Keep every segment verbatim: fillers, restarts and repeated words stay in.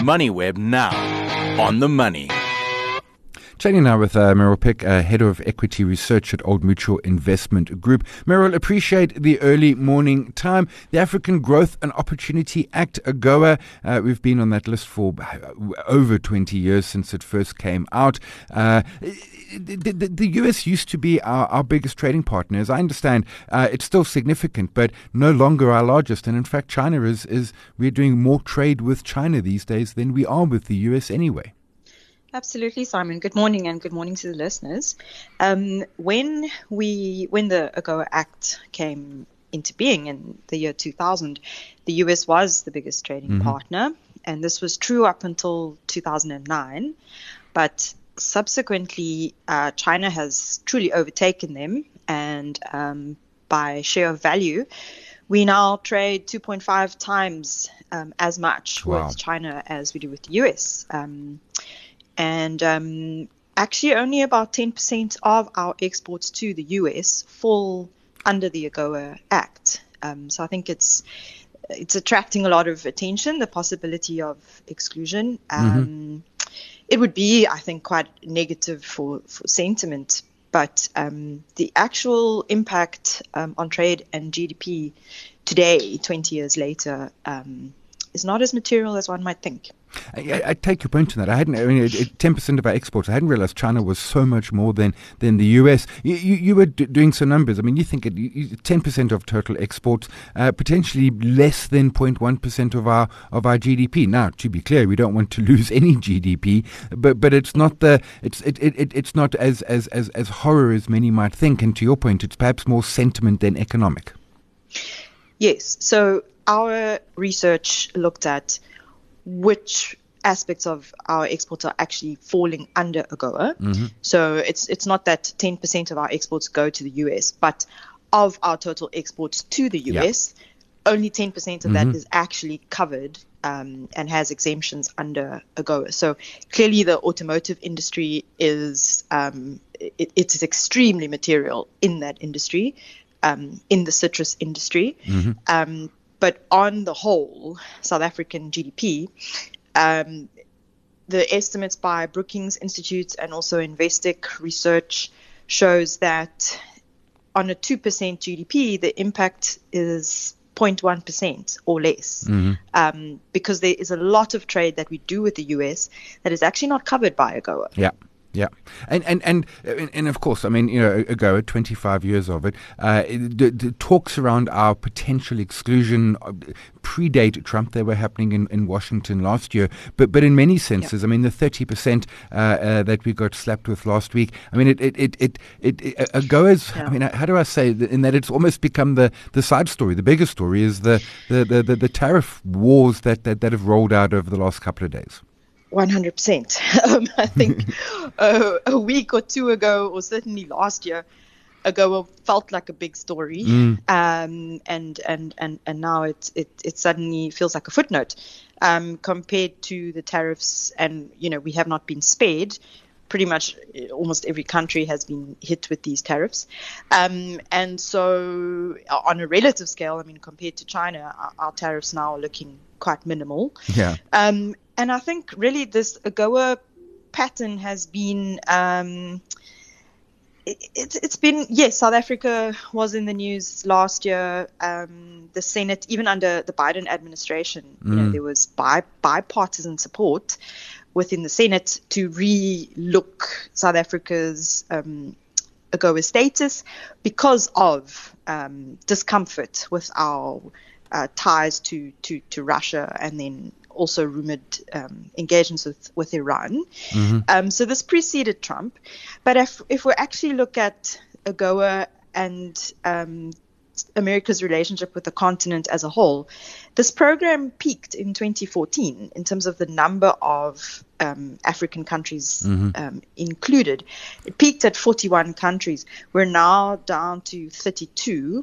MoneyWeb now on the money. Chatting now with uh, Meryl Pick, uh, Head of Equity Research at Old Mutual Investment Group. Meryl, appreciate the early morning time. The African Growth and Opportunity Act, AGOA, uh, we've been on that list for over twenty years since it first came out. Uh, the, the, the U S used to be our, our biggest trading partner. As I understand, uh, it's still significant, but no longer our largest. And in fact, China is, is, we're doing more trade with China these days than we are with the U S anyway. Absolutely, Simon. Good morning, and good morning to the listeners. Um, when we, when the AGOA Act came into being in the year two thousand, the U S was the biggest trading mm-hmm. partner, and this was true up until two thousand nine. But subsequently, uh, China has truly overtaken them, and um, by share of value, we now trade two point five times um, as much wow. with China as we do with the U S. Um, And um, actually only about ten percent of our exports to the U S fall under the AGOA Act. Um, so I think it's it's attracting a lot of attention, the possibility of exclusion. Um, mm-hmm. It would be, I think, quite negative for, for sentiment. But um, the actual impact um, on trade and G D P today, twenty years later, um, is not as material as one might think. I, I take your point on that. I hadn't, I mean, ten percent of our exports. I hadn't realized China was so much more than, than the U S. You, you, you were d- doing some numbers. I mean, you think it, you, ten percent of total exports, uh, potentially less than zero point one percent of our of our G D P. Now, to be clear, we don't want to lose any G D P, but but it's not the it's it, it it's not as as as as horror as many might think. And to your point, it's perhaps more sentiment than economic. Yes. So our research looked at which aspects of our exports are actually falling under AGOA. Mm-hmm. So it's it's not that ten percent of our exports go to the U S, but of our total exports to the U S, yeah. only ten percent of mm-hmm. that is actually covered um, and has exemptions under AGOA. So clearly the automotive industry is um, it, it is extremely material in that industry, um, in the citrus industry. Mm-hmm. Um, But on the whole, South African G D P, um, the estimates by Brookings Institute and also Investec research shows that on a two percent G D P, the impact is zero point one percent or less, mm-hmm. um, because there is a lot of trade that we do with the U S that is actually not covered by AGOA. Yeah. Yeah, and and and and of course, I mean, you know, AGOA, twenty-five years of it, uh, the, the talks around our potential exclusion predate Trump. They were happening in, in Washington last year, but but in many senses, yeah. I mean, the thirty percent uh, uh, that we got slapped with last week. I mean, it it it it, it, it AGOA's. Yeah. I mean, how do I say in that it's almost become the, the side story. The bigger story is the the, the, the, the tariff wars that, that that have rolled out over the last couple of days. one hundred percent. Um, I think uh, a week or two ago, or certainly last year, AGOA felt like a big story, mm. um, and and and and now it it it suddenly feels like a footnote um, compared to the tariffs. And you know, we have not been spared. Pretty much almost every country has been hit with these tariffs. Um, and so on a relative scale, I mean, compared to China, our, our tariffs now are looking quite minimal. Yeah. Um, and I think really this AGOA pattern has been, um, it, it, it's been, yes, South Africa was in the news last year. Um, the Senate, even under the Biden administration, mm. you know, there was bi- bipartisan support within the Senate to re-look South Africa's um, AGOA status because of um, discomfort with our uh, ties to, to, to Russia, and then also rumored um, engagements with, with Iran. Mm-hmm. Um, so this preceded Trump. But if, if we actually look at AGOA and um, America's relationship with the continent as a whole, this program peaked in twenty fourteen in terms of the number of um, African countries mm-hmm. um, included. It peaked at forty-one countries. We're now down to thirty-two.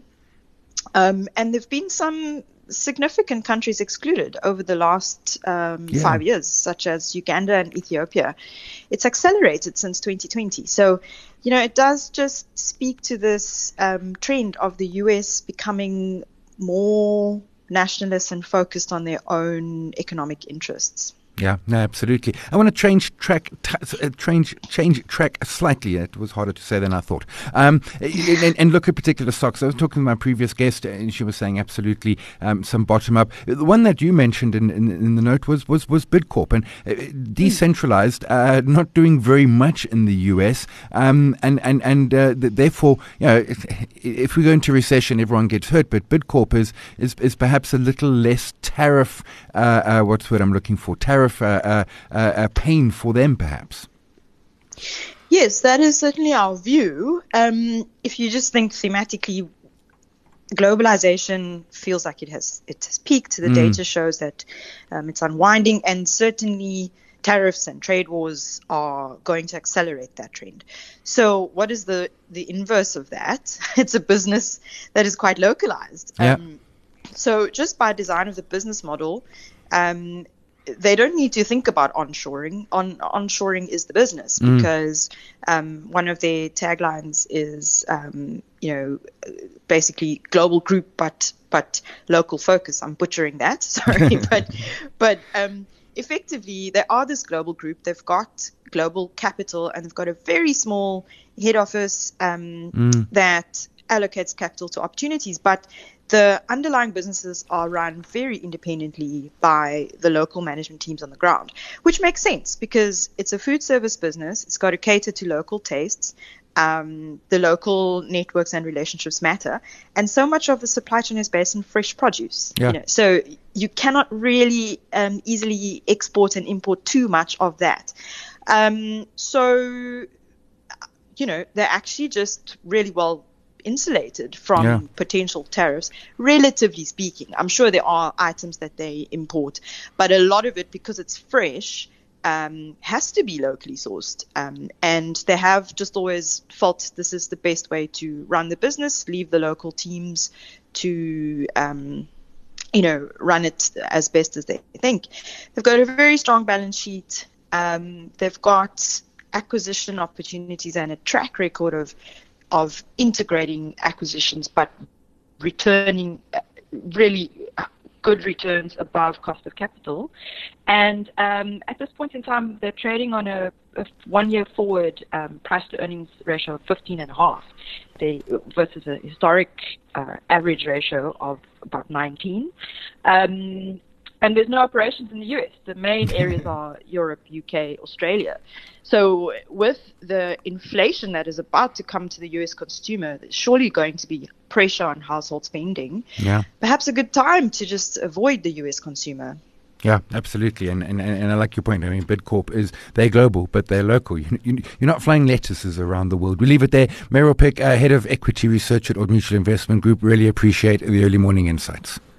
Um, and there have been some significant countries excluded over the last um, yeah. five years, such as Uganda and Ethiopia. It's accelerated since twenty twenty. So, you know, it does just speak to this um, trend of the U S becoming more nationalist and focused on their own economic interests. Yeah, no, absolutely. I want to change track, t- uh, change change track slightly. It was harder to say than I thought. Um, and, and look at particular stocks. I was talking to my previous guest, and she was saying absolutely um, some bottom up. The one that you mentioned in, in, in the note was was was Bidcorp, and uh, decentralized, uh, not doing very much in the U S, um, and and and uh, therefore, you know, if, if we go into recession, everyone gets hurt. But Bidcorp is is, is perhaps a little less tariff. Uh, uh, what's the word I'm looking for? Tariff. Uh, uh, uh, pain for them, perhaps. Yes, that is certainly our view. Um, if you just think thematically, globalization feels like it has it has peaked. The mm. data shows that um, it's unwinding, and certainly tariffs and trade wars are going to accelerate that trend. So, what is the the inverse of that? It's a business that is quite localized. Yeah. Um, so, just by design of the business model, um, they don't need to think about onshoring. On onshoring is the business, mm. because um, one of their taglines is, um, you know, basically global group, but but local focus. I'm butchering that, sorry, but but um, effectively they are this global group. They've got global capital, and they've got a very small head office um, mm. that allocates capital to opportunities, but the underlying businesses are run very independently by the local management teams on the ground, which makes sense because it's a food service business. It's got to cater to local tastes. Um, the local networks and relationships matter. And so much of the supply chain is based on fresh produce. Yeah. You know, so you cannot really um, easily export and import too much of that. Um, so, you know, they're actually just really well insulated from yeah. potential tariffs, relatively speaking. I'm sure there are items that they import, but a lot of it, because it's fresh, um, has to be locally sourced. Um, and they have just always felt this is the best way to run the business, leave the local teams to, um, you know, run it as best as they think. They've got a very strong balance sheet. Um, they've got acquisition opportunities and a track record of of integrating acquisitions, but returning really good returns above cost of capital. And um, at this point in time, they're trading on a, a one-year forward um, price-to-earnings ratio of fifteen and a half, they, versus a historic uh, average ratio of about nineteen. Um, and there's no operations in the U S. The main areas are Europe, U K, Australia. So with the inflation that is about to come to the U S consumer, there's surely going to be pressure on household spending. Yeah. Perhaps a good time to just avoid the U S consumer. Yeah, absolutely. And, and and I like your point. I mean, Bidcorp is, they're global, but they're local. You, you, you're not flying lettuces around the world. We leave it there. Meryl Pick, uh, Head of Equity Research at Old Mutual Investment Group. Really appreciate the early morning insights.